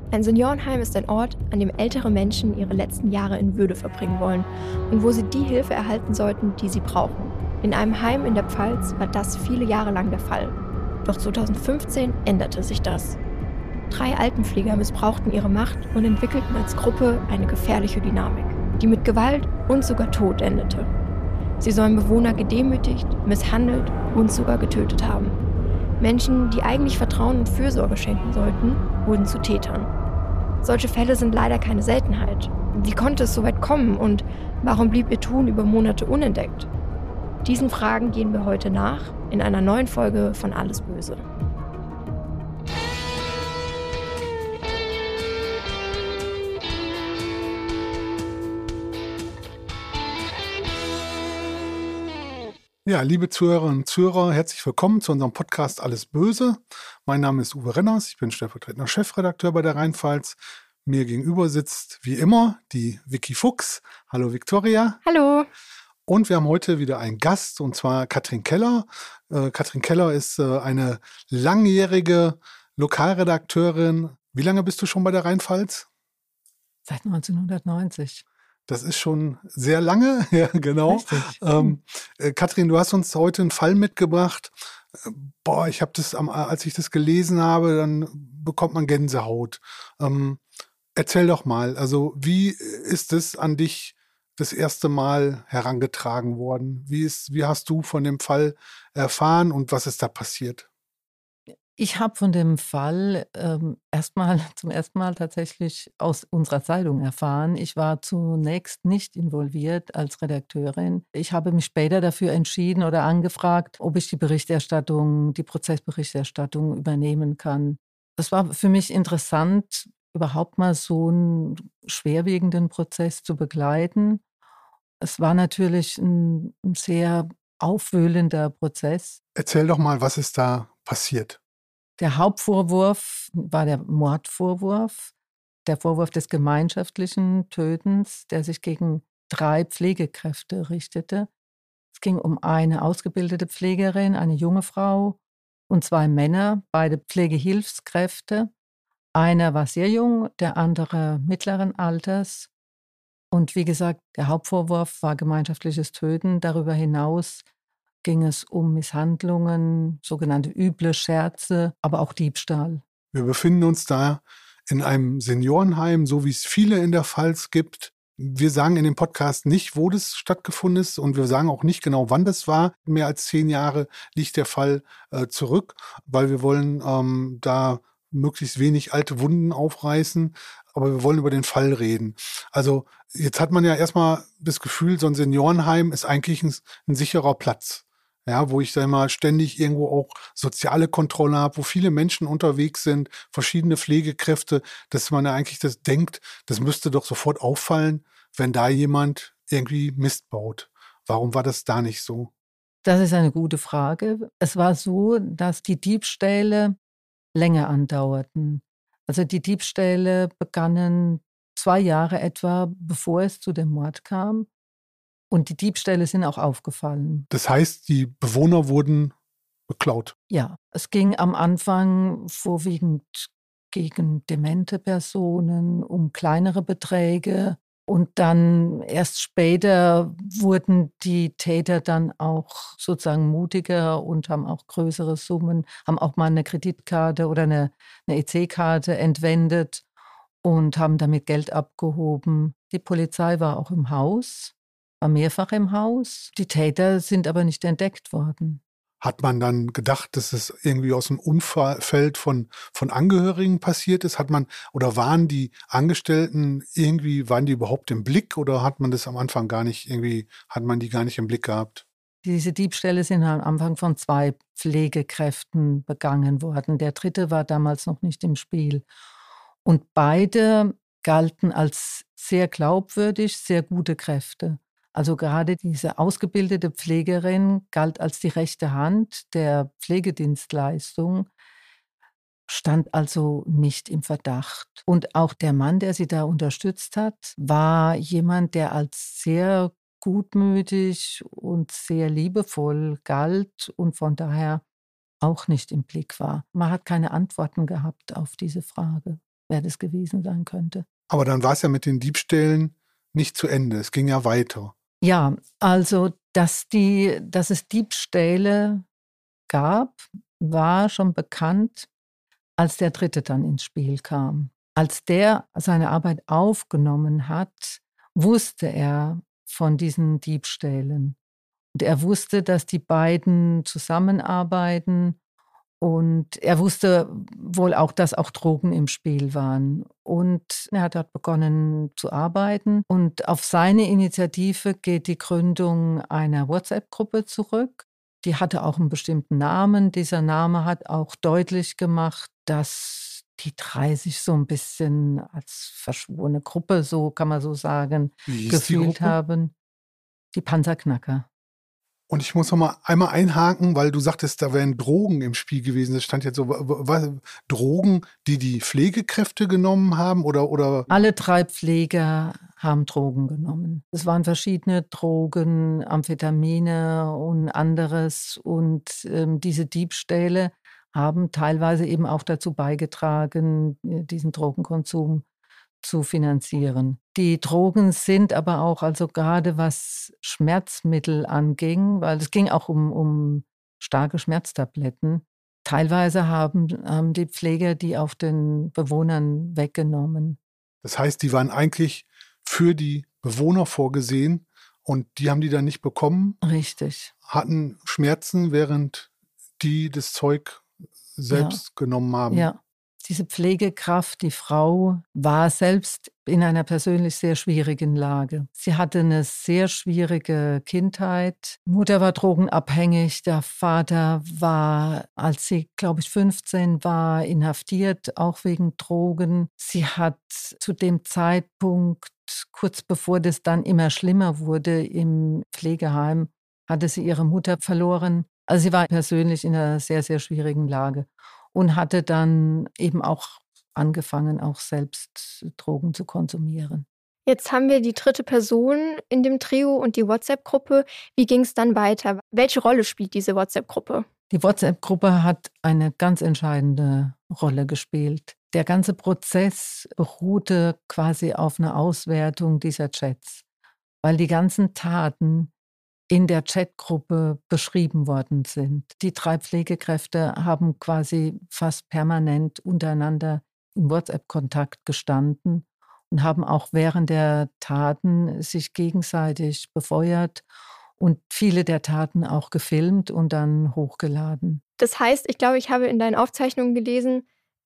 Ein Seniorenheim ist ein Ort, an dem ältere Menschen ihre letzten Jahre in Würde verbringen wollen und wo sie die Hilfe erhalten sollten, die sie brauchen. In einem Heim in der Pfalz war das viele Jahre lang der Fall. Doch 2015 änderte sich das. 3 Altenpfleger missbrauchten ihre Macht und entwickelten als Gruppe eine gefährliche Dynamik, die mit Gewalt und sogar Tod endete. Sie sollen Bewohner gedemütigt, misshandelt und sogar getötet haben. Menschen, die eigentlich Vertrauen und Fürsorge schenken sollten, wurden zu Tätern. Solche Fälle sind leider keine Seltenheit. Wie konnte es so weit kommen und warum blieb ihr Tun über Monate unentdeckt? Diesen Fragen gehen wir heute nach in einer neuen Folge von Alles Böse. Ja, liebe Zuhörerinnen und Zuhörer, herzlich willkommen zu unserem Podcast Alles Böse. Mein Name ist Uwe Renners, ich bin stellvertretender Chefredakteur bei der Rheinpfalz. Mir gegenüber sitzt wie immer die Vicky Fuchs. Hallo Viktoria. Hallo. Und wir haben heute wieder einen Gast, und zwar Katrin Keller. Katrin Keller ist eine langjährige Lokalredakteurin. Wie lange bist du schon bei der Rheinpfalz? Seit 1990. Das ist schon sehr lange, ja, genau. Katrin, du hast uns heute einen Fall mitgebracht. Ich habe das, als ich das gelesen habe, dann bekommt man Gänsehaut. Erzähl doch mal, also wie ist es an dich das erste Mal herangetragen worden? Wie hast du von dem Fall erfahren und was ist da passiert? Ich habe von dem Fall zum ersten Mal tatsächlich aus unserer Zeitung erfahren. Ich war zunächst nicht involviert als Redakteurin. Ich habe mich später dafür entschieden oder angefragt, ob ich die Prozessberichterstattung übernehmen kann. Das war für mich interessant, überhaupt mal so einen schwerwiegenden Prozess zu begleiten. Es war natürlich ein sehr aufwühlender Prozess. Erzähl doch mal, was ist da passiert? Der Hauptvorwurf war der Mordvorwurf, der Vorwurf des gemeinschaftlichen Tötens, der sich gegen 3 Pflegekräfte richtete. Es ging um eine ausgebildete Pflegerin, eine junge Frau und 2 Männer, beide Pflegehilfskräfte. Einer war sehr jung, der andere mittleren Alters. Und wie gesagt, der Hauptvorwurf war gemeinschaftliches Töten. Darüber hinaus ging es um Misshandlungen, sogenannte üble Scherze, aber auch Diebstahl. Wir befinden uns da in einem Seniorenheim, so wie es viele in der Pfalz gibt. Wir sagen in dem Podcast nicht, wo das stattgefunden ist und wir sagen auch nicht genau, wann das war. Mehr als 10 Jahre liegt der Fall zurück, weil wir wollen da möglichst wenig alte Wunden aufreißen, aber wir wollen über den Fall reden. Also jetzt hat man ja erstmal das Gefühl, so ein Seniorenheim ist eigentlich ein sicherer Platz. Ja, wo ich da mal ständig irgendwo auch soziale Kontrolle habe, wo viele Menschen unterwegs sind, verschiedene Pflegekräfte, dass man ja eigentlich das denkt, das müsste doch sofort auffallen, wenn da jemand irgendwie Mist baut. Warum war das da nicht so? Das ist eine gute Frage. Es war so, dass die Diebstähle länger andauerten. Also die Diebstähle begannen 2 Jahre etwa, bevor es zu dem Mord kam. Und die Diebstähle sind auch aufgefallen. Das heißt, die Bewohner wurden beklaut. Ja, es ging am Anfang vorwiegend gegen demente Personen, um kleinere Beträge. Und dann erst später wurden die Täter dann auch sozusagen mutiger und haben auch größere Summen, haben auch mal eine Kreditkarte oder eine EC-Karte entwendet und haben damit Geld abgehoben. Die Polizei war auch im Haus. War mehrfach im Haus. Die Täter sind aber nicht entdeckt worden. Hat man dann gedacht, dass es irgendwie aus dem Umfeld von Angehörigen passiert ist? Oder waren die Angestellten waren die überhaupt im Blick oder hat man das am Anfang hat man die gar nicht im Blick gehabt? Diese Diebstähle sind am Anfang von 2 Pflegekräften begangen worden. Der 3. war damals noch nicht im Spiel. Und beide galten als sehr glaubwürdig, sehr gute Kräfte. Also gerade diese ausgebildete Pflegerin galt als die rechte Hand der Pflegedienstleistung, stand also nicht im Verdacht. Und auch der Mann, der sie da unterstützt hat, war jemand, der als sehr gutmütig und sehr liebevoll galt und von daher auch nicht im Blick war. Man hat keine Antworten gehabt auf diese Frage. wer das gewesen sein könnte. Aber dann war es ja mit den Diebstählen nicht zu Ende. Es ging ja weiter. Ja, also dass es Diebstähle gab, war schon bekannt, als der Dritte dann ins Spiel kam. Als der seine Arbeit aufgenommen hat, wusste er von diesen Diebstählen. Und er wusste, dass die beiden zusammenarbeiten. Und er wusste wohl auch, dass auch Drogen im Spiel waren. Und er hat dort begonnen zu arbeiten. Und auf seine Initiative geht die Gründung einer WhatsApp-Gruppe zurück. Die hatte auch einen bestimmten Namen. Dieser Name hat auch deutlich gemacht, dass die drei sich so ein bisschen als verschworene Gruppe, so kann man so sagen, gefühlt haben. Die Panzerknacker. Und ich muss noch mal einmal einhaken, weil du sagtest, da wären Drogen im Spiel gewesen. Das stand jetzt so, was, Drogen, die Pflegekräfte genommen haben oder? Alle 3 Pfleger haben Drogen genommen. Es waren verschiedene Drogen, Amphetamine und anderes. Und diese Diebstähle haben teilweise eben auch dazu beigetragen, diesen Drogenkonsum zu finanzieren. Die Drogen sind aber auch, also gerade was Schmerzmittel anging, weil es ging auch um starke Schmerztabletten, teilweise haben die Pfleger die auf den Bewohnern weggenommen. Das heißt, die waren eigentlich für die Bewohner vorgesehen und die haben die dann nicht bekommen? Richtig. Hatten Schmerzen, während die das Zeug selbst genommen haben? Ja. Diese Pflegekraft, die Frau, war selbst in einer persönlich sehr schwierigen Lage. Sie hatte eine sehr schwierige Kindheit. Mutter war drogenabhängig, der Vater war, als sie, glaube ich, 15 war, inhaftiert, auch wegen Drogen. Sie hat zu dem Zeitpunkt, kurz bevor das dann immer schlimmer wurde im Pflegeheim, hatte sie ihre Mutter verloren. Also sie war persönlich in einer sehr, sehr schwierigen Lage. Und hatte dann eben auch angefangen, auch selbst Drogen zu konsumieren. Jetzt haben wir die dritte Person in dem Trio und die WhatsApp-Gruppe. Wie ging es dann weiter? Welche Rolle spielt diese WhatsApp-Gruppe? Die WhatsApp-Gruppe hat eine ganz entscheidende Rolle gespielt. Der ganze Prozess beruhte quasi auf einer Auswertung dieser Chats, weil die ganzen Taten in der Chatgruppe beschrieben worden sind. Die 3 Pflegekräfte haben quasi fast permanent untereinander in WhatsApp-Kontakt gestanden und haben auch während der Taten sich gegenseitig befeuert und viele der Taten auch gefilmt und dann hochgeladen. Das heißt, ich glaube, ich habe in deinen Aufzeichnungen gelesen,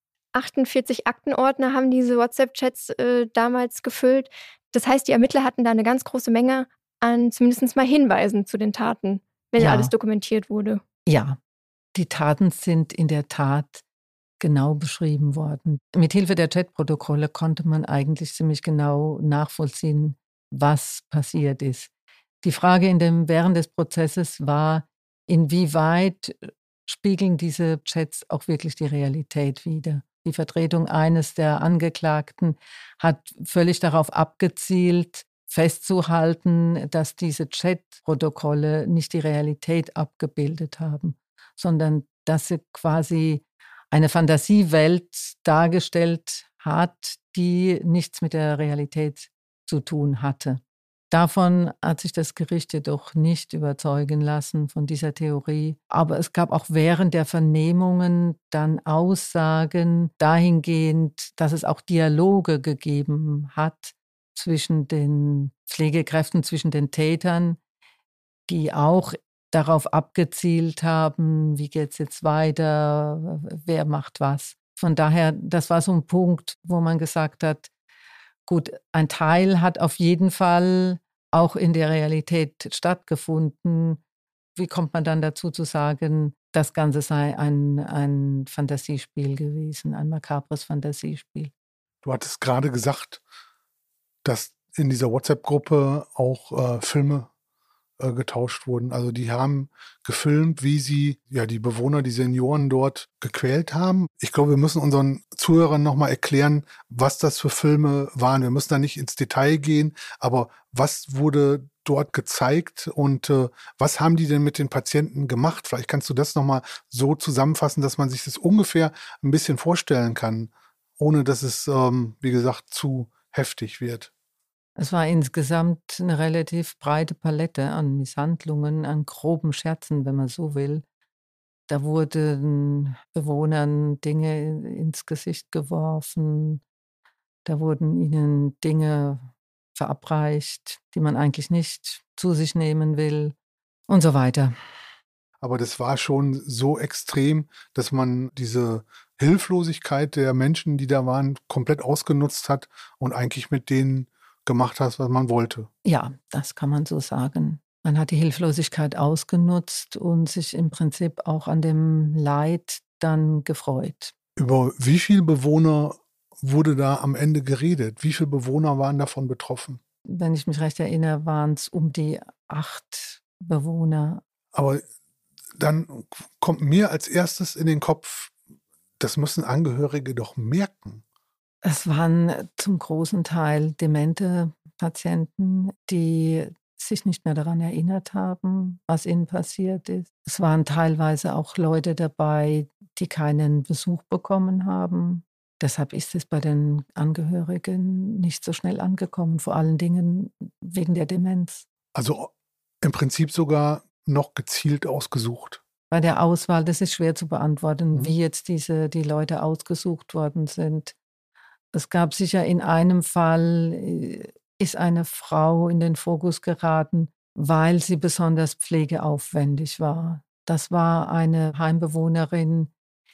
48 Aktenordner haben diese WhatsApp-Chats damals gefüllt. Das heißt, die Ermittler hatten da eine ganz große Menge an zumindest mal Hinweisen zu den Taten, wenn alles dokumentiert wurde. Ja, die Taten sind in der Tat genau beschrieben worden. Mithilfe der Chatprotokolle konnte man eigentlich ziemlich genau nachvollziehen, was passiert ist. Die Frage während des Prozesses war, inwieweit spiegeln diese Chats auch wirklich die Realität wider. Die Vertretung eines der Angeklagten hat völlig darauf abgezielt, festzuhalten, dass diese Chat-Protokolle nicht die Realität abgebildet haben, sondern dass sie quasi eine Fantasiewelt dargestellt hat, die nichts mit der Realität zu tun hatte. Davon hat sich das Gericht jedoch nicht überzeugen lassen, von dieser Theorie. Aber es gab auch während der Vernehmungen dann Aussagen dahingehend, dass es auch Dialoge gegeben hat zwischen den Pflegekräften, zwischen den Tätern, die auch darauf abgezielt haben, wie geht es jetzt weiter, wer macht was. Von daher, das war so ein Punkt, wo man gesagt hat, gut, ein Teil hat auf jeden Fall auch in der Realität stattgefunden. Wie kommt man dann dazu zu sagen, das Ganze sei ein Fantasiespiel gewesen, ein makabres Fantasiespiel? Du hattest gerade gesagt, dass in dieser WhatsApp-Gruppe auch Filme getauscht wurden. Also die haben gefilmt, wie sie die Bewohner, die Senioren dort gequält haben. Ich glaube, wir müssen unseren Zuhörern nochmal erklären, was das für Filme waren. Wir müssen da nicht ins Detail gehen, aber was wurde dort gezeigt und was haben die denn mit den Patienten gemacht? Vielleicht kannst du das nochmal so zusammenfassen, dass man sich das ungefähr ein bisschen vorstellen kann. ohne dass es, wie gesagt, zu heftig wird. Es war insgesamt eine relativ breite Palette an Misshandlungen, an groben Scherzen, wenn man so will. Da wurden Bewohnern Dinge ins Gesicht geworfen, da wurden ihnen Dinge verabreicht, die man eigentlich nicht zu sich nehmen will und so weiter. Aber das war schon so extrem, dass man diese Hilflosigkeit der Menschen, die da waren, komplett ausgenutzt hat und eigentlich mit denen gemacht hat, was man wollte. Ja, das kann man so sagen. Man hat die Hilflosigkeit ausgenutzt und sich im Prinzip auch an dem Leid dann gefreut. Über wie viele Bewohner wurde da am Ende geredet? Wie viele Bewohner waren davon betroffen? Wenn ich mich recht erinnere, waren es um die 8 Bewohner. Aber dann kommt mir als erstes in den Kopf, das müssen Angehörige doch merken. Es waren zum großen Teil demente Patienten, die sich nicht mehr daran erinnert haben, was ihnen passiert ist. Es waren teilweise auch Leute dabei, die keinen Besuch bekommen haben. Deshalb ist es bei den Angehörigen nicht so schnell angekommen, vor allen Dingen wegen der Demenz. Also im Prinzip sogar noch gezielt ausgesucht. Bei der Auswahl, das ist schwer zu beantworten, wie jetzt die Leute ausgesucht worden sind. Es gab sicher in einem Fall, ist eine Frau in den Fokus geraten, weil sie besonders pflegeaufwendig war. Das war eine Heimbewohnerin,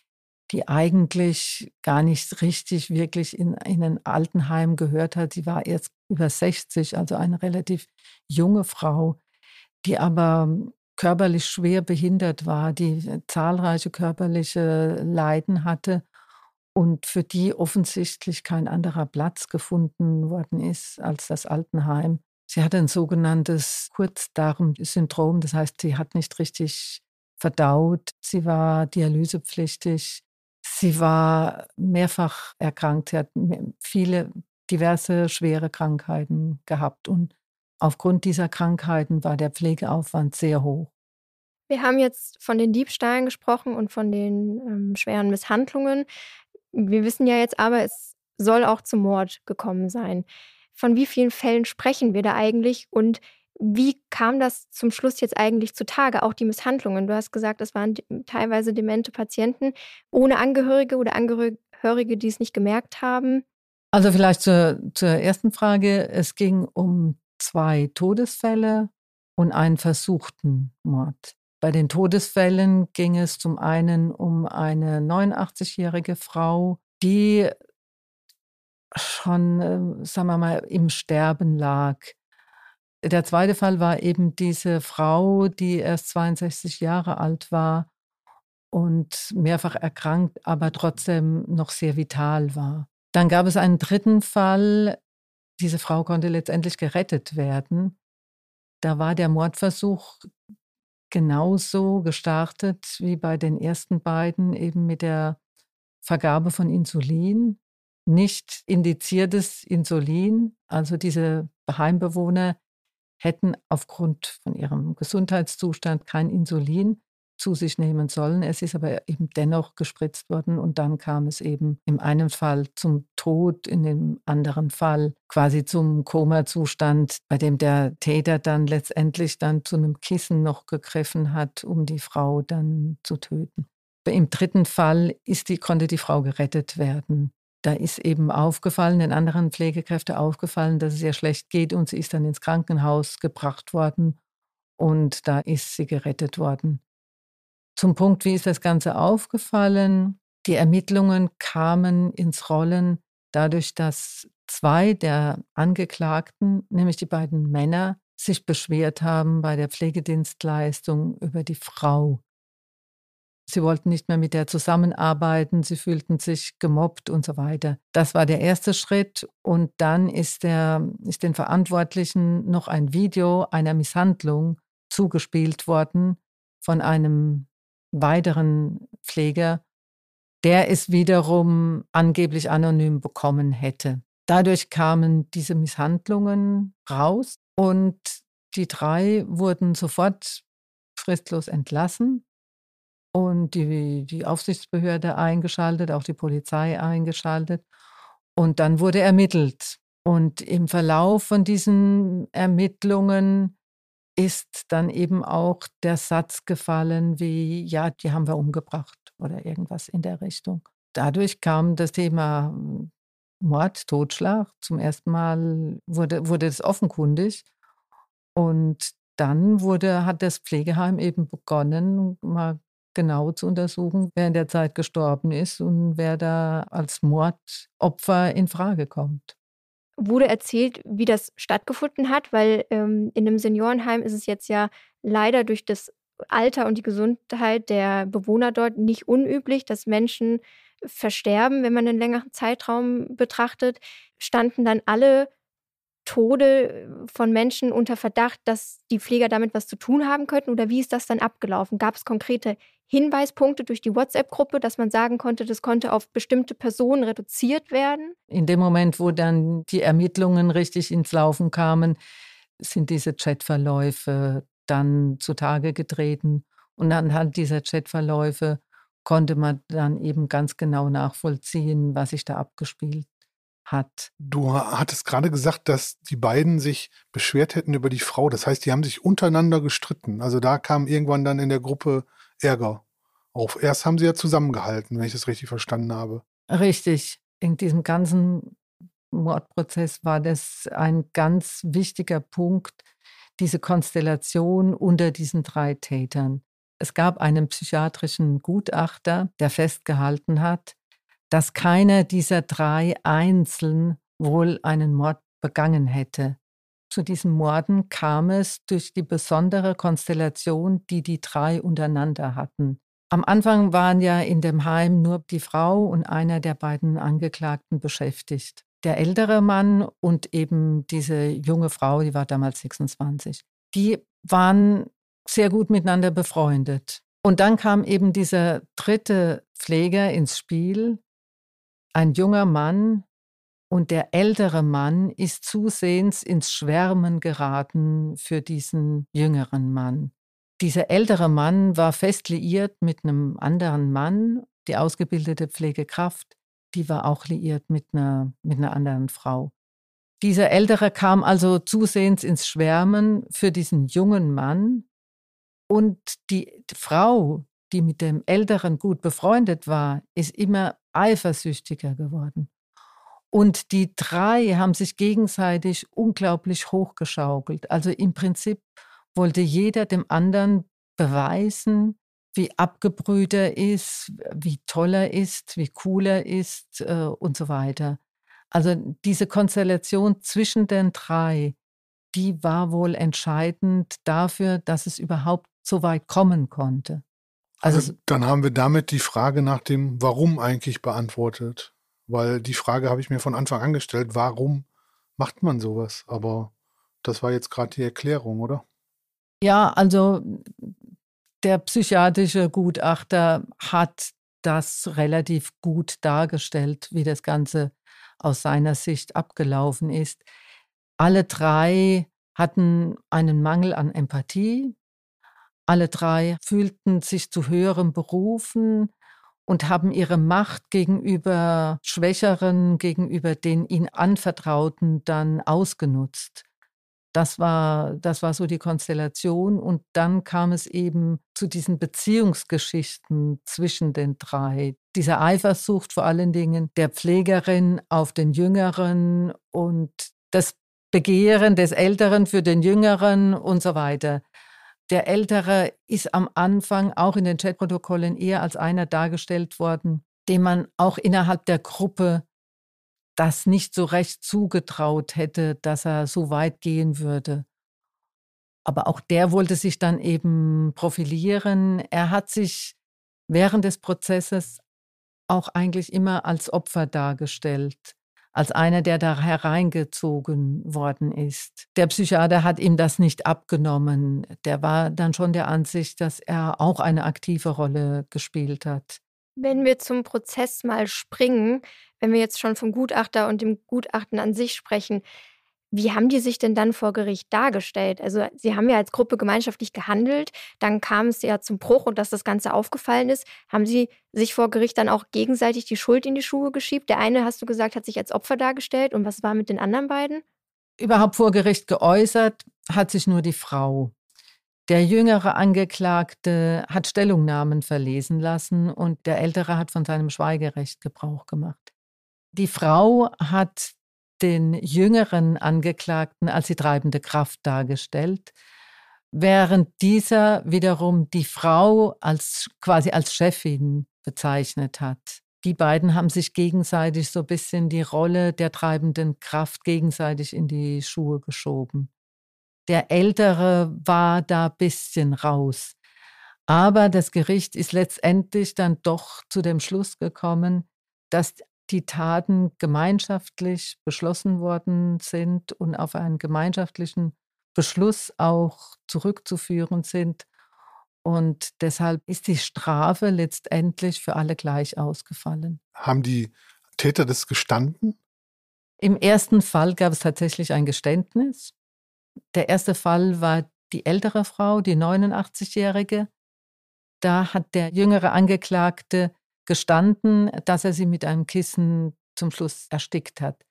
die eigentlich gar nicht richtig wirklich in ein Altenheim gehört hat. Sie war erst über 60, also eine relativ junge Frau, die aber körperlich schwer behindert war, die zahlreiche körperliche Leiden hatte und für die offensichtlich kein anderer Platz gefunden worden ist als das Altenheim. Sie hatte ein sogenanntes Kurzdarmsyndrom, das heißt, sie hat nicht richtig verdaut, sie war dialysepflichtig, sie war mehrfach erkrankt, sie hat viele diverse schwere Krankheiten gehabt und aufgrund dieser Krankheiten war der Pflegeaufwand sehr hoch. Wir haben jetzt von den Diebstählen gesprochen und von den, schweren Misshandlungen. Wir wissen ja jetzt aber, es soll auch zum Mord gekommen sein. Von wie vielen Fällen sprechen wir da eigentlich und wie kam das zum Schluss jetzt eigentlich zutage, auch die Misshandlungen? Du hast gesagt, es waren teilweise demente Patienten ohne Angehörige oder Angehörige, die es nicht gemerkt haben. Also vielleicht zur ersten Frage. Es ging um 2 Todesfälle und einen versuchten Mord. Bei den Todesfällen ging es zum einen um eine 89-jährige Frau, die schon, sagen wir mal, im Sterben lag. Der zweite Fall war eben diese Frau, die erst 62 Jahre alt war und mehrfach erkrankt, aber trotzdem noch sehr vital war. Dann gab es einen dritten Fall. Diese Frau konnte letztendlich gerettet werden. Da war der Mordversuch genauso gestartet wie bei den ersten beiden, eben mit der Vergabe von Insulin. Nicht indiziertes Insulin. Also diese Heimbewohner hätten aufgrund von ihrem Gesundheitszustand kein Insulin zu sich nehmen sollen. Es ist aber eben dennoch gespritzt worden und dann kam es eben im einen Fall zum Tod, in dem anderen Fall quasi zum Koma-Zustand, bei dem der Täter dann letztendlich dann zu einem Kissen noch gegriffen hat, um die Frau dann zu töten. Im dritten Fall konnte die Frau gerettet werden. Da ist eben aufgefallen, den anderen Pflegekräften aufgefallen, dass es ihr schlecht geht und sie ist dann ins Krankenhaus gebracht worden und da ist sie gerettet worden. Zum Punkt, wie ist das Ganze aufgefallen? Die Ermittlungen kamen ins Rollen dadurch, dass 2 der Angeklagten, nämlich die beiden Männer, sich beschwert haben bei der Pflegedienstleistung über die Frau. Sie wollten nicht mehr mit der zusammenarbeiten, sie fühlten sich gemobbt und so weiter. Das war der erste Schritt und dann ist den Verantwortlichen noch ein Video einer Misshandlung zugespielt worden von einem weiteren Pfleger, der es wiederum angeblich anonym bekommen hätte. Dadurch kamen diese Misshandlungen raus und die 3 wurden sofort fristlos entlassen. und die Aufsichtsbehörde eingeschaltet, auch die Polizei eingeschaltet. Und dann wurde ermittelt. Und im Verlauf von diesen Ermittlungen ist dann eben auch der Satz gefallen wie, ja, die haben wir umgebracht oder irgendwas in der Richtung. Dadurch kam das Thema Mord, Totschlag. Zum ersten Mal wurde es offenkundig. Und dann hat das Pflegeheim eben begonnen, mal genau zu untersuchen, wer in der Zeit gestorben ist und wer da als Mordopfer in Frage kommt. Wurde erzählt, wie das stattgefunden hat? Weil in einem Seniorenheim ist es jetzt ja leider durch das Alter und die Gesundheit der Bewohner dort nicht unüblich, dass Menschen versterben, wenn man einen längeren Zeitraum betrachtet. Standen dann alle Tode von Menschen unter Verdacht, dass die Pfleger damit was zu tun haben könnten? Oder wie ist das dann abgelaufen? Gab es konkrete Hinweispunkte durch die WhatsApp-Gruppe, dass man sagen konnte, das konnte auf bestimmte Personen reduziert werden? In dem Moment, wo dann die Ermittlungen richtig ins Laufen kamen, sind diese Chatverläufe dann zutage getreten. Und anhand dieser Chatverläufe konnte man dann eben ganz genau nachvollziehen, was sich da abgespielt hat. Du hattest gerade gesagt, dass die beiden sich beschwert hätten über die Frau. Das heißt, die haben sich untereinander gestritten. Also da kam irgendwann dann in der Gruppe Ärger auf. Erst haben sie ja zusammengehalten, wenn ich das richtig verstanden habe. Richtig. In diesem ganzen Mordprozess war das ein ganz wichtiger Punkt, diese Konstellation unter diesen 3 Tätern. Es gab einen psychiatrischen Gutachter, der festgehalten hat, dass keiner dieser 3 einzeln wohl einen Mord begangen hätte. Zu diesen Morden kam es durch die besondere Konstellation, die die 3 untereinander hatten. Am Anfang waren ja in dem Heim nur die Frau und einer der beiden Angeklagten beschäftigt. Der ältere Mann und eben diese junge Frau, die war damals 26, die waren sehr gut miteinander befreundet. Und dann kam eben dieser 3. Pfleger ins Spiel, ein junger Mann, und der ältere Mann ist zusehends ins Schwärmen geraten für diesen jüngeren Mann. Dieser ältere Mann war fest liiert mit einem anderen Mann, die ausgebildete Pflegekraft, die war auch liiert mit einer anderen Frau. Dieser Ältere kam also zusehends ins Schwärmen für diesen jungen Mann, und die Frau, die mit dem Älteren gut befreundet war, ist immer eifersüchtiger geworden. Und die 3 haben sich gegenseitig unglaublich hochgeschaukelt. Also im Prinzip wollte jeder dem anderen beweisen, wie abgebrüht er ist, wie toll er ist, wie cool er ist und so weiter. Also diese Konstellation zwischen den 3, die war wohl entscheidend dafür, dass es überhaupt so weit kommen konnte. Also dann haben wir damit die Frage nach dem Warum eigentlich beantwortet. Weil die Frage habe ich mir von Anfang an gestellt, warum macht man sowas? Aber das war jetzt gerade die Erklärung, oder? Ja, also der psychiatrische Gutachter hat das relativ gut dargestellt, wie das Ganze aus seiner Sicht abgelaufen ist. Alle 3 hatten einen Mangel an Empathie. Alle 3 fühlten sich zu höherem berufen und haben ihre Macht gegenüber Schwächeren, gegenüber den ihnen Anvertrauten dann ausgenutzt. Das war so die Konstellation. Und dann kam es eben zu diesen Beziehungsgeschichten zwischen den 3. Diese Eifersucht vor allen Dingen der Pflegerin auf den Jüngeren und das Begehren des Älteren für den Jüngeren und so weiter. Der Ältere ist am Anfang auch in den Chatprotokollen eher als einer dargestellt worden, dem man auch innerhalb der Gruppe das nicht so recht zugetraut hätte, dass er so weit gehen würde. Aber auch der wollte sich dann eben profilieren. Er hat sich während des Prozesses auch eigentlich immer als Opfer dargestellt, als einer, der da hereingezogen worden ist. Der Psychiater hat ihm das nicht abgenommen. Der war dann schon der Ansicht, dass er auch eine aktive Rolle gespielt hat. Wenn wir zum Prozess mal springen, wenn wir jetzt schon vom Gutachter und dem Gutachten an sich sprechen, Wie haben die sich denn dann vor Gericht dargestellt? Also sie haben ja als Gruppe gemeinschaftlich gehandelt, dann kam es ja zum Bruch und dass das Ganze aufgefallen ist. Haben sie sich vor Gericht dann auch gegenseitig die Schuld in die Schuhe geschiebt? Der eine, hast du gesagt, hat sich als Opfer dargestellt und was war mit den anderen beiden? Überhaupt vor Gericht geäußert hat sich nur die Frau. Der jüngere Angeklagte hat Stellungnahmen verlesen lassen und der ältere hat von seinem Schweigerecht Gebrauch gemacht. Die Frau hat den jüngeren Angeklagten als die treibende Kraft dargestellt, während dieser wiederum die Frau quasi als Chefin bezeichnet hat. Die beiden haben sich gegenseitig so ein bisschen die Rolle der treibenden Kraft gegenseitig in die Schuhe geschoben. Der Ältere war da ein bisschen raus. Aber das Gericht ist letztendlich dann doch zu dem Schluss gekommen, dass die Taten gemeinschaftlich beschlossen worden sind und auf einen gemeinschaftlichen Beschluss auch zurückzuführen sind. Und deshalb ist die Strafe letztendlich für alle gleich ausgefallen. Haben die Täter das gestanden? Im ersten Fall gab es tatsächlich ein Geständnis. Der erste Fall war die ältere Frau, die 89-Jährige. Da hat der jüngere Angeklagte gestanden, dass er sie mit einem Kissen zum Schluss erstickt hat.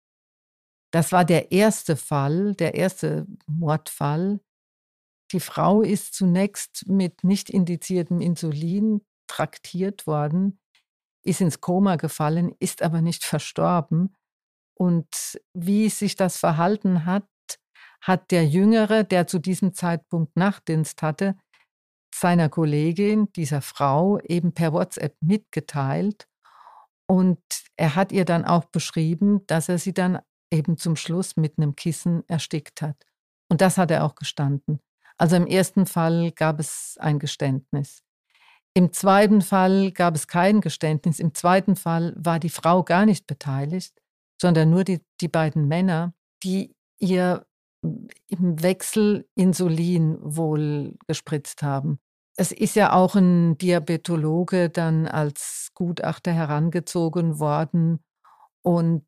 Das war der erste Fall, der erste Mordfall. Die Frau ist zunächst mit nicht indiziertem Insulin traktiert worden, ist ins Koma gefallen, ist aber nicht verstorben. Und wie sich das verhalten hat, hat der Jüngere, der zu diesem Zeitpunkt Nachtdienst hatte, seiner Kollegin, dieser Frau, eben per WhatsApp mitgeteilt. Und er hat ihr dann auch beschrieben, dass er sie dann eben zum Schluss mit einem Kissen erstickt hat. Und das hat er auch gestanden. Also im ersten Fall gab es ein Geständnis. Im zweiten Fall gab es kein Geständnis. Im zweiten Fall war die Frau gar nicht beteiligt, sondern nur die beiden Männer, die ihr im Wechsel Insulin wohl gespritzt haben. Es ist ja auch ein Diabetologe dann als Gutachter herangezogen worden und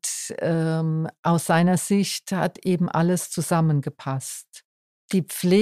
aus seiner Sicht hat eben alles zusammengepasst. Die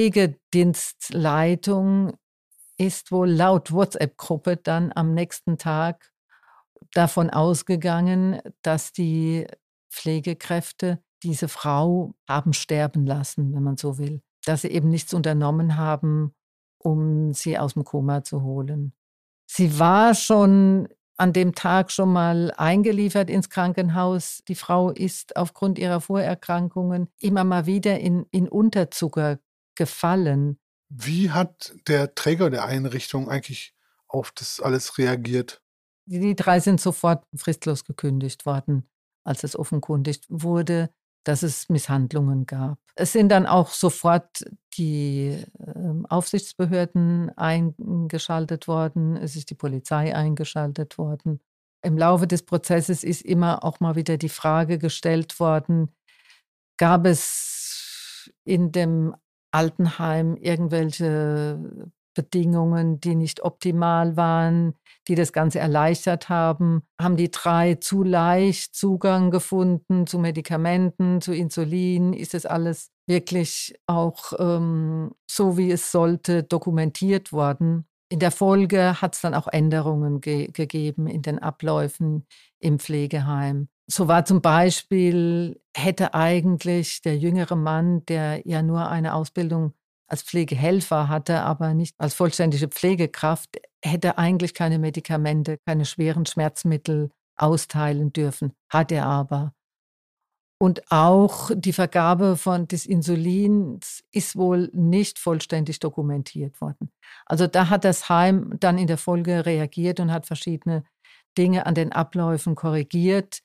Pflegedienstleitung ist wohl laut WhatsApp-Gruppe dann am nächsten Tag davon ausgegangen, dass die Pflegekräfte diese Frau haben sterben lassen, wenn man so will. Dass sie eben nichts unternommen haben, um sie aus dem Koma zu holen. Sie war schon an dem Tag schon mal eingeliefert ins Krankenhaus. Die Frau ist aufgrund ihrer Vorerkrankungen immer mal wieder in Unterzucker gefallen. Wie hat der Träger der Einrichtung eigentlich auf das alles reagiert? Die 3 sind sofort fristlos gekündigt worden, als es offenkundig wurde, dass es Misshandlungen gab. Es sind dann auch sofort die Aufsichtsbehörden eingeschaltet worden, es ist die Polizei eingeschaltet worden. Im Laufe des Prozesses ist immer auch mal wieder die Frage gestellt worden, gab es in dem Altenheim irgendwelche Bedingungen, die nicht optimal waren, die das Ganze erleichtert haben? Haben die 3 zu leicht Zugang gefunden zu Medikamenten, zu Insulin? Ist das alles wirklich auch so, wie es sollte, dokumentiert worden? In der Folge hat es dann auch Änderungen gegeben in den Abläufen im Pflegeheim. So war zum Beispiel, hätte eigentlich der jüngere Mann, der ja nur eine Ausbildung als Pflegehelfer hatte, aber nicht als vollständige Pflegekraft, hätte eigentlich keine Medikamente, keine schweren Schmerzmittel austeilen dürfen. Hat er aber. Und auch die Vergabe des Insulins ist wohl nicht vollständig dokumentiert worden. Also da hat das Heim dann in der Folge reagiert und hat verschiedene Dinge an den Abläufen korrigiert.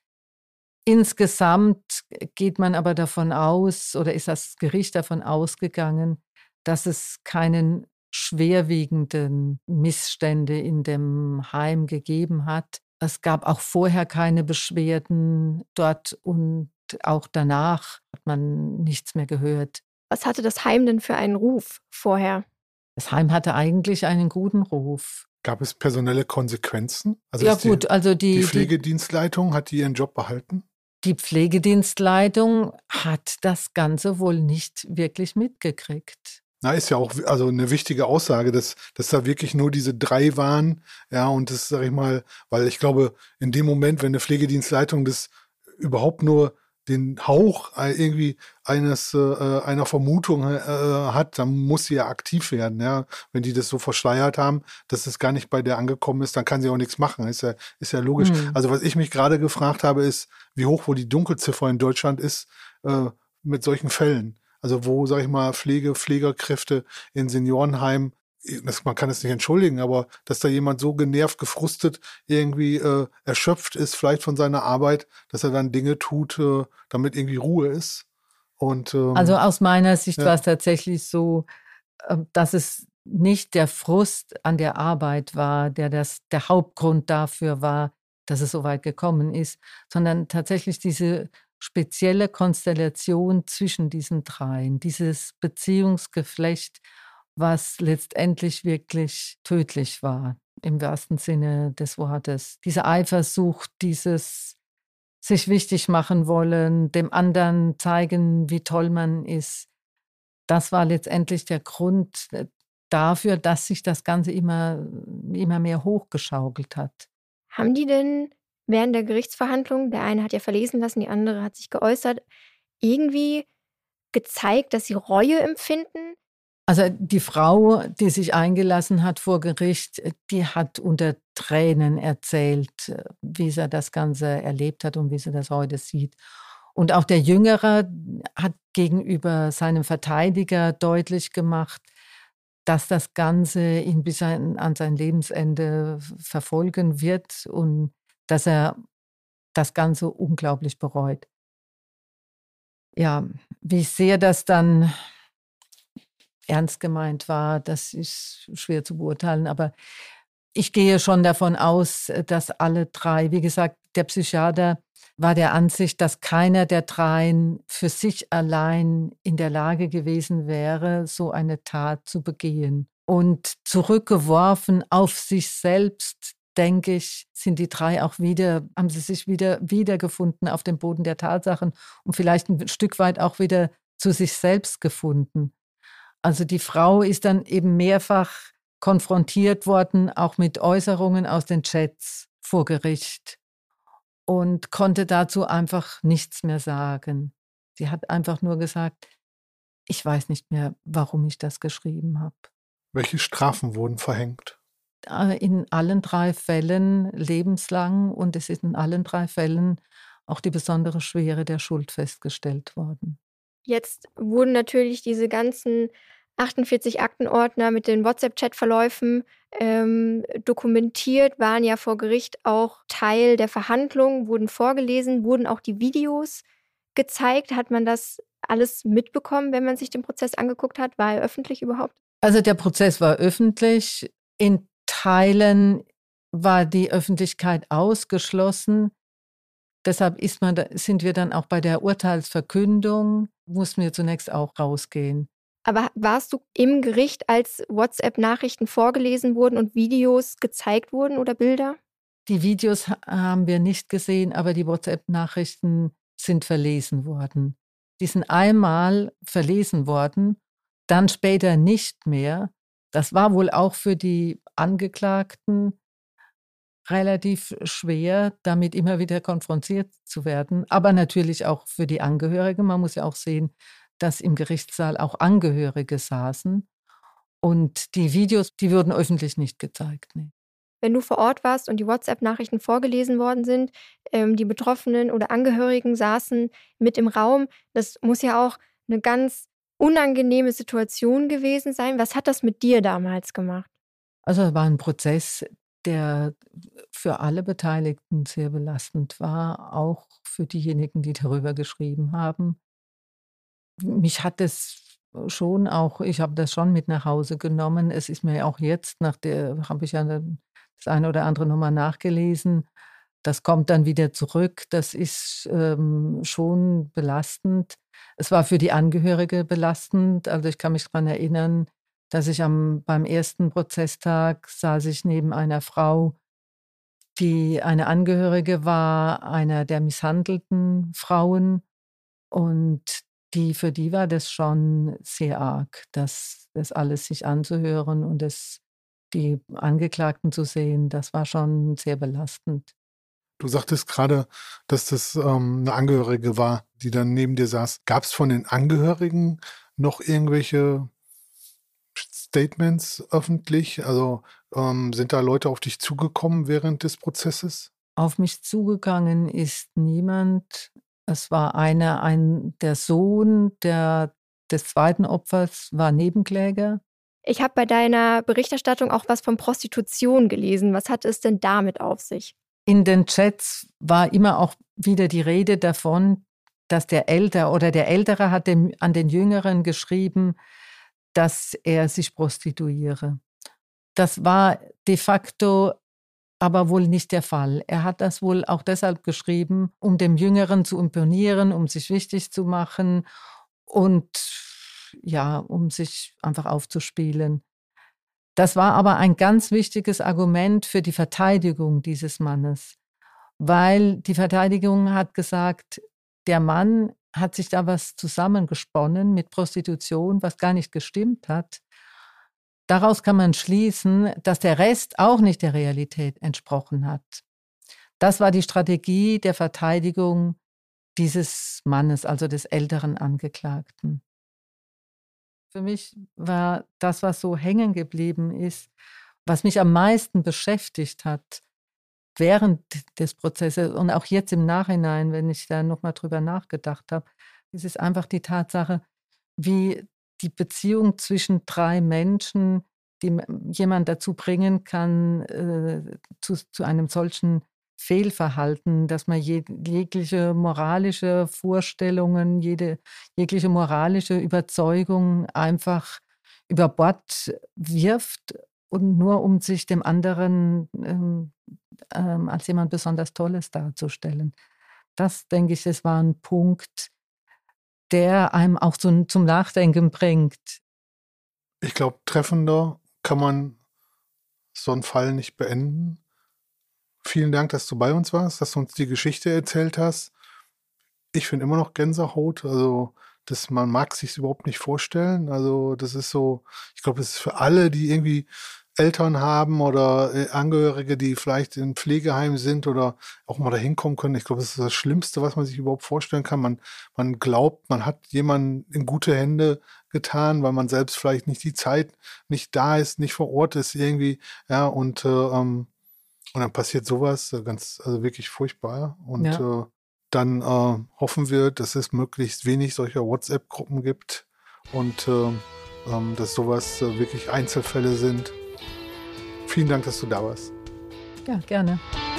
Insgesamt geht man aber davon aus, oder ist das Gericht davon ausgegangen, dass es keinen schwerwiegenden Missstände in dem Heim gegeben hat. Es gab auch vorher keine Beschwerden dort und auch danach hat man nichts mehr gehört. Was hatte das Heim denn für einen Ruf vorher? Das Heim hatte eigentlich einen guten Ruf. Gab es personelle Konsequenzen? Also ja gut, also die Pflegedienstleitung, hat die ihren Job behalten? Die Pflegedienstleitung hat das Ganze wohl nicht wirklich mitgekriegt. Na, ist ja auch also eine wichtige Aussage, dass da wirklich nur diese 3 waren. Ja, und das sage ich mal, weil ich glaube, in dem Moment, wenn eine Pflegedienstleitung das überhaupt nur den Hauch irgendwie einer Vermutung hat, dann muss sie ja aktiv werden. Ja, wenn die das so verschleiert haben, dass es gar nicht bei der angekommen ist, dann kann sie auch nichts machen. Ist ja logisch. Also was ich mich gerade gefragt habe, ist, wie hoch wohl die Dunkelziffer in Deutschland ist mit solchen Fällen. Also wo, sag ich mal, Pflegekräfte in Seniorenheimen, man kann es nicht entschuldigen, aber dass da jemand so genervt, gefrustet, irgendwie erschöpft ist, vielleicht von seiner Arbeit, dass er dann Dinge tut, damit irgendwie Ruhe ist. Und Also aus meiner Sicht ja. war es tatsächlich so, dass es nicht der Frust an der Arbeit war, der Hauptgrund dafür war, dass es so weit gekommen ist, sondern tatsächlich diese spezielle Konstellation zwischen diesen dreien, dieses Beziehungsgeflecht, was letztendlich wirklich tödlich war, im wahrsten Sinne des Wortes. Diese Eifersucht, dieses sich wichtig machen wollen, dem anderen zeigen, wie toll man ist, das war letztendlich der Grund dafür, dass sich das Ganze immer mehr hochgeschaukelt hat. Haben die denn während der Gerichtsverhandlung, der eine hat ja verlesen lassen, die andere hat sich geäußert, irgendwie gezeigt, dass sie Reue empfinden? Also die Frau, die sich eingelassen hat vor Gericht, die hat unter Tränen erzählt, wie sie das Ganze erlebt hat und wie sie das heute sieht. Und auch der Jüngere hat gegenüber seinem Verteidiger deutlich gemacht, dass das Ganze ihn bis an sein Lebensende verfolgen wird und dass er das Ganze unglaublich bereut. Ja, wie sehr das dann ernst gemeint war, das ist schwer zu beurteilen, aber ich gehe schon davon aus, dass alle drei, wie gesagt, der Psychiater war der Ansicht, dass keiner der dreien für sich allein in der Lage gewesen wäre, so eine Tat zu begehen. Und zurückgeworfen auf sich selbst, denke ich, sind die drei auch haben sie sich wiedergefunden auf dem Boden der Tatsachen und vielleicht ein Stück weit auch wieder zu sich selbst gefunden. Also die Frau ist dann eben mehrfach konfrontiert worden, auch mit Äußerungen aus den Chats vor Gericht und konnte dazu einfach nichts mehr sagen. Sie hat einfach nur gesagt, ich weiß nicht mehr, warum ich das geschrieben habe. Welche Strafen wurden verhängt? In allen 3 Fällen lebenslang und es ist in allen 3 Fällen auch die besondere Schwere der Schuld festgestellt worden. Jetzt wurden natürlich diese ganzen 48 Aktenordner mit den WhatsApp-Chat-Verläufen dokumentiert, waren ja vor Gericht auch Teil der Verhandlung, wurden vorgelesen, wurden auch die Videos gezeigt. Hat man das alles mitbekommen, wenn man sich den Prozess angeguckt hat? War er öffentlich überhaupt? Also der Prozess war öffentlich. In Teilen war die Öffentlichkeit ausgeschlossen. Deshalb sind wir dann auch bei der Urteilsverkündung, mussten wir zunächst auch rausgehen. Aber warst du im Gericht, als WhatsApp-Nachrichten vorgelesen wurden und Videos gezeigt wurden oder Bilder? Die Videos haben wir nicht gesehen, aber die WhatsApp-Nachrichten sind verlesen worden. Die sind einmal verlesen worden, dann später nicht mehr. Das war wohl auch für die Angeklagten relativ schwer, damit immer wieder konfrontiert zu werden. Aber natürlich auch für die Angehörigen. Man muss ja auch sehen, dass im Gerichtssaal auch Angehörige saßen. Und die Videos, die wurden öffentlich nicht gezeigt. Nee. Wenn du vor Ort warst und die WhatsApp-Nachrichten vorgelesen worden sind, die Betroffenen oder Angehörigen saßen mit im Raum, das muss ja auch eine ganz unangenehme Situation gewesen sein. Was hat das mit dir damals gemacht? Also es war ein Prozess, der für alle Beteiligten sehr belastend war, auch für diejenigen, die darüber geschrieben haben. Mich hat es schon auch, ich habe das schon mit nach Hause genommen. Es ist mir auch jetzt, habe ich ja das eine oder andere nochmal nachgelesen. Das kommt dann wieder zurück. Das ist schon belastend. Es war für die Angehörige belastend. Also ich kann mich daran erinnern, dass ich beim ersten Prozesstag saß ich neben einer Frau, eine Angehörige war einer der misshandelten Frauen und für die war das schon sehr arg, das alles sich anzuhören und die Angeklagten zu sehen. Das war schon sehr belastend. Du sagtest gerade, dass das eine Angehörige war, die dann neben dir saß. Gab es von den Angehörigen noch irgendwelche Statements öffentlich? Also sind da Leute auf dich zugekommen während des Prozesses? Auf mich zugegangen ist niemand. Es war der Sohn des zweiten Opfers war Nebenkläger. Ich habe bei deiner Berichterstattung auch was von Prostitution gelesen. Was hat es denn damit auf sich? In den Chats war immer auch wieder die Rede davon, dass der Ältere hat an den Jüngeren geschrieben, dass er sich prostituiere. Das war de facto aber wohl nicht der Fall. Er hat das wohl auch deshalb geschrieben, um dem Jüngeren zu imponieren, um sich wichtig zu machen und ja, um sich einfach aufzuspielen. Das war aber ein ganz wichtiges Argument für die Verteidigung dieses Mannes, weil die Verteidigung hat gesagt, der Mann hat sich da was zusammengesponnen mit Prostitution, was gar nicht gestimmt hat. Daraus kann man schließen, dass der Rest auch nicht der Realität entsprochen hat. Das war die Strategie der Verteidigung dieses Mannes, also des älteren Angeklagten. Für mich war das, was so hängen geblieben ist, was mich am meisten beschäftigt hat während des Prozesses und auch jetzt im Nachhinein, wenn ich da nochmal drüber nachgedacht habe, ist es einfach die Tatsache, wie die Beziehung zwischen drei Menschen, die jemand dazu bringen kann, zu einem solchen Fehlverhalten, dass man jegliche moralische Vorstellungen, jegliche moralische Überzeugung einfach über Bord wirft und nur um sich dem anderen als jemand besonders Tolles darzustellen. Das, denke ich, das war ein Punkt, der einem auch zum Nachdenken bringt. Ich glaube, treffender kann man so einen Fall nicht beenden. Vielen Dank, dass du bei uns warst, dass du uns die Geschichte erzählt hast. Ich finde immer noch Gänsehaut, also man mag es sich überhaupt nicht vorstellen. Also das ist so, ich glaube, es ist für alle, die irgendwie Eltern haben oder Angehörige, die vielleicht in Pflegeheimen sind oder auch mal da hinkommen können. Ich glaube, das ist das Schlimmste, was man sich überhaupt vorstellen kann. Man glaubt, man hat jemanden in gute Hände getan, weil man selbst vielleicht nicht die Zeit nicht da ist, nicht vor Ort ist irgendwie. Ja, und dann passiert sowas, also wirklich furchtbar. Und Ja. Dann hoffen wir, dass es möglichst wenig solcher WhatsApp-Gruppen gibt und dass sowas wirklich Einzelfälle sind. Vielen Dank, dass du da warst. Ja, gerne.